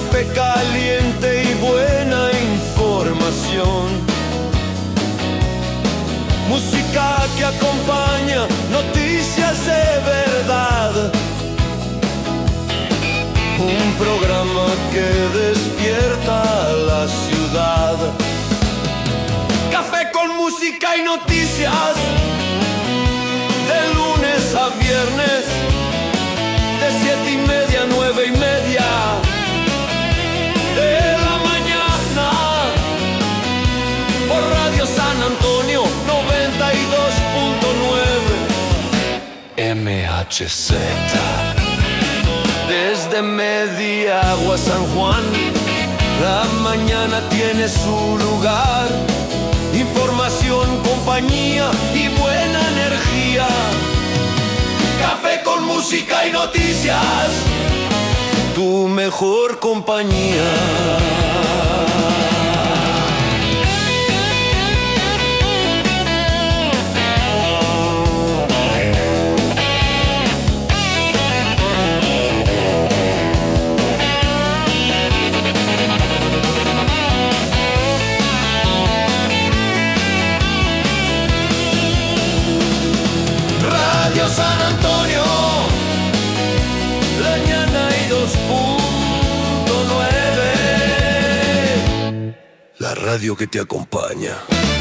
café caliente y buena información. Música que acompaña, noticias de verdad. Un programa que despierta la ciudad. Café con música y noticias, de lunes a viernes, de 7:30 a 9:30 de la mañana, por Radio San Antonio 92.9 MHZ. Desde Mediagua San Juan, la mañana tiene su lugar. Información, compañía y buena energía. Café con música y noticias, tu mejor compañía. San Antonio, la 92.9, la radio que te acompaña.